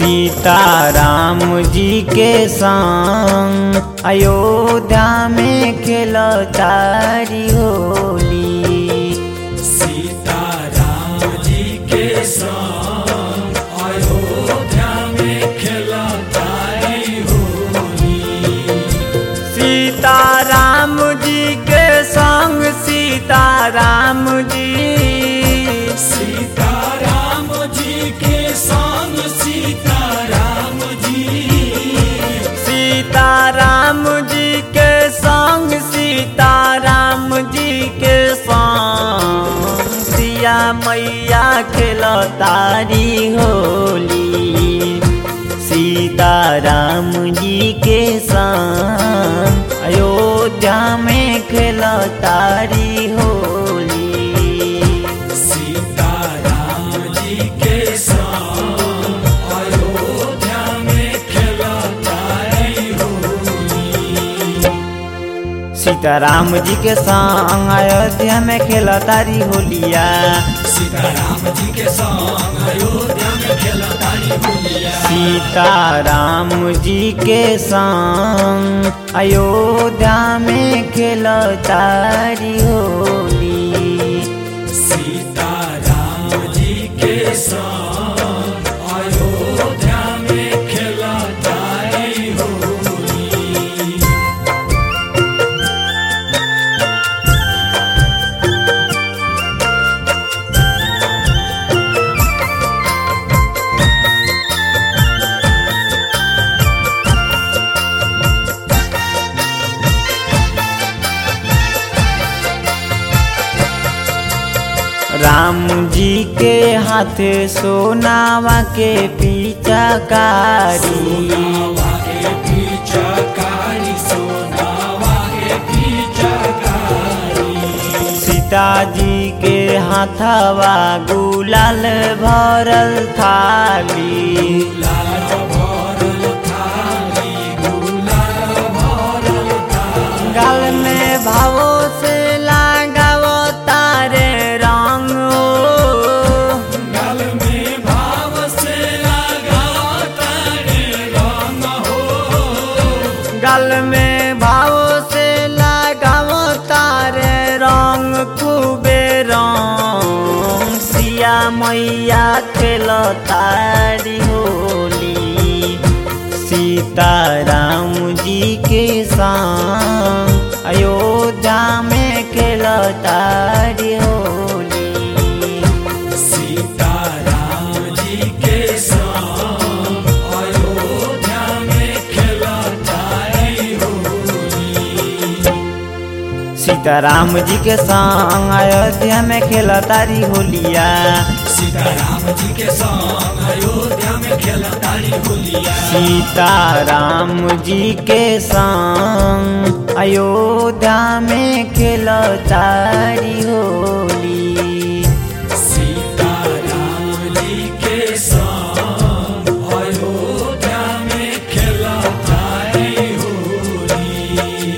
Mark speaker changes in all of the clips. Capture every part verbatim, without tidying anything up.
Speaker 1: सीताराम जी के संग अयोध्या में खेलो तारी होली।
Speaker 2: सीताराम जी के संग अयोध्या में खेलो तारी होली।
Speaker 1: सीताराम जी के संग सीताराम जी
Speaker 2: सीताराम जी के संग सीताराम जी।
Speaker 1: सीताराम जी के संग सीताराम जी के संग सिया मैया खेलो तारी होली। सीताराम जी के संग अयोध्या में खेलो तारी होली।
Speaker 2: सीताराम जी के संग अयोध्या में खेलो तारी होली।
Speaker 1: सीताराम जी के संग अयोध्या में खेलो तारी होलिया।
Speaker 2: सीताराम जी के संग अयोध्या में खेलो तारी होलिया।
Speaker 1: सीताराम जी के संग अयोध्या में खेलो तारी होली।
Speaker 2: सीताराम जी के संग अयोध्या में खेलो तारी होली।
Speaker 1: राम जी के हाथ सोनावा के पिचकारी।
Speaker 2: सोनावा के पिचकारी, सोनावा के पिचकारी।
Speaker 1: सीता जी के हाथवा गुलाल भरल थाली।
Speaker 2: गुलाल भरल थाली, गुलाल भरल थाली।
Speaker 1: गाल में भावो से लगावो तारे रंग।
Speaker 2: गाल में भाव से लगाओ तारे रंग हो।
Speaker 1: गाल में भावो से लगावो तारे रंग खूबे रंग। सिया मैया खेलो तारी होली। सीताराम जी के संग अयोध्या में खेलो तारी होली।
Speaker 2: सीताराम जी के संग अयोध्या में खेलो तारी होली।
Speaker 1: सीताराम जी के संग अयोध्या में खेलो तारी होलिया।
Speaker 2: सीताराम जी के संग अयोध्या में खेलो तारी होलिया।
Speaker 1: सीताराम जी के संग अयोध्या में खेलो तारी होली।
Speaker 2: सीताराम जी के संग अयोध्या में खेलो तारी होली।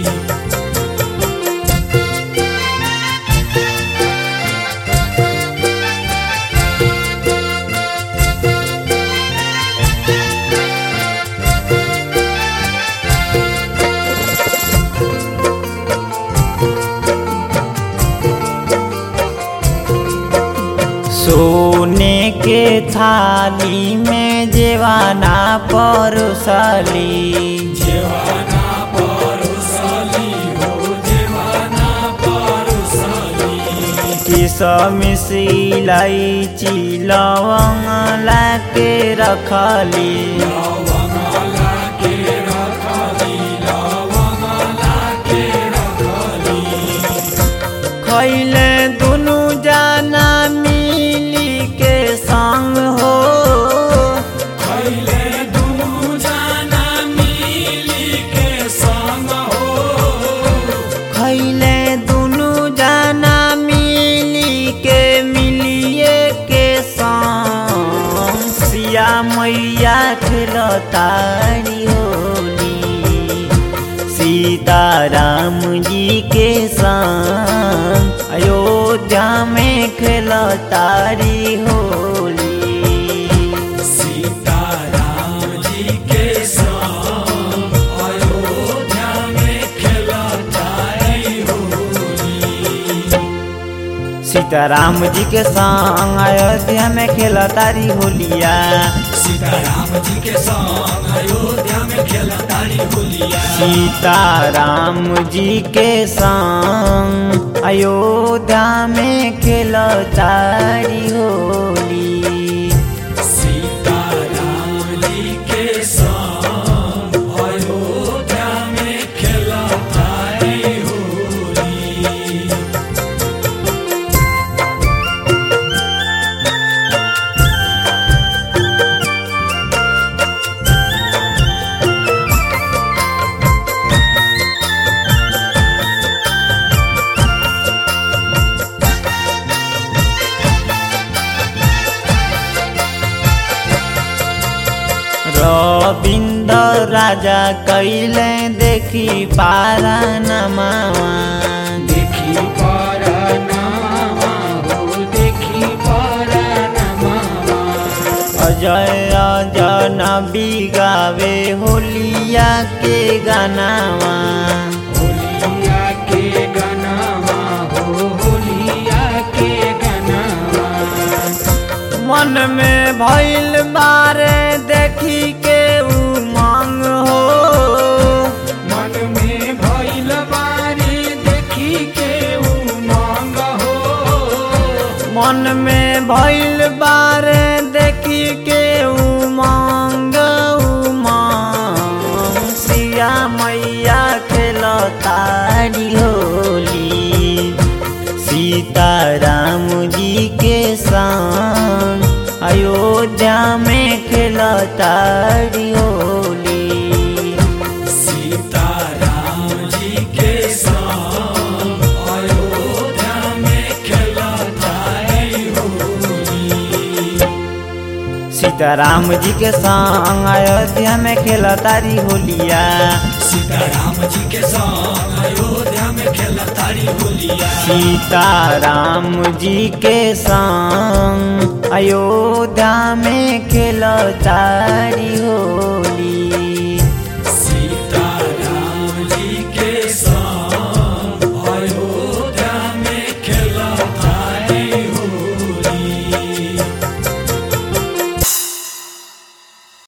Speaker 1: सोने के थाली में जेवाना परोसली।
Speaker 2: जेवाना परोसली हो, जेवाना परोसली।
Speaker 1: किशमिश इलायची लवंग लाके रखली।
Speaker 2: लवंग लाके रखली, लवंग लाके रखली।
Speaker 1: खैले दुनु जाना मिली के संग हो।
Speaker 2: खैले दुनु जाना मिली के संग हो।
Speaker 1: खैले दुनु जाना मिली के मिलिए के संग सिया मैया खेलो तारी होली। सीताराम जी के संग अयोध्या में खेलो तारी होली।
Speaker 2: सीताराम
Speaker 1: सीताराम जी के संग अयोध्या में खेला तारी होलिया।
Speaker 2: सीताराम जी के संग अयोध्या में खेला तारी होलिया।
Speaker 1: सीताराम जी के संग अयोध्या में खेला तारी होली।
Speaker 2: सीताराम जी के संग अयोध्या में खेला तारी होली।
Speaker 1: रविंद राजा कैले देखी पारा नमावा।
Speaker 2: देखी पारा नामा हो देखी पारा नमावा।
Speaker 1: अजय अजनबी गावे होलिया के गानावा।
Speaker 2: होलिया के गनावा हो होलिया के गनावा।
Speaker 1: मन में भइल बारे देखी के उमंग हो।
Speaker 2: मन में भइल बारे देखी के उमंग हो।
Speaker 1: मन में भइल बारे देखी के उमंग उमंग। सिया मैया खेलो तारी होली। सीताराम जी के संग अयोध्या में खेला तारी होली।
Speaker 2: सीताराम जी के संग अयोध्या में खेला तारी होली।
Speaker 1: सीताराम जी के संग अयोध्या में खेला तारी होलिया।
Speaker 2: सीताराम जी के संग अयोध्या में खेला तारी होलिया।
Speaker 1: सीताराम जी के संग अयोध्या में खेला तारी होली।